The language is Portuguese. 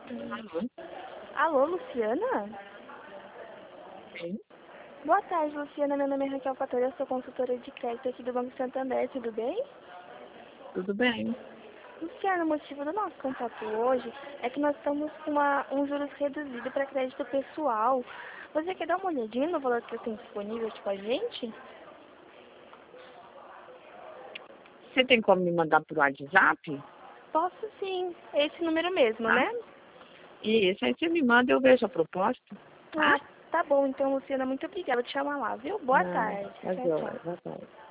Alô? Alô, Luciana? Sim, Boa tarde, Luciana. Meu nome é Raquel Fatora, eu sou consultora de crédito aqui do Banco Santander, tudo bem? tudo bem. Luciana, o motivo do nosso contato hoje é que nós estamos com um juros reduzido para crédito pessoal. Você quer dar uma olhadinha no valor que tem disponível aqui com a gente? Você tem como me mandar por WhatsApp? Posso sim, esse número mesmo, Tá? né? Isso, aí você me manda, eu vejo a proposta. Tá? Ah, tá bom então, Luciana, muito obrigada. Vou te chamar lá, viu? Boa Não, tarde. tá Tchau, joia. tchau. Boa tarde.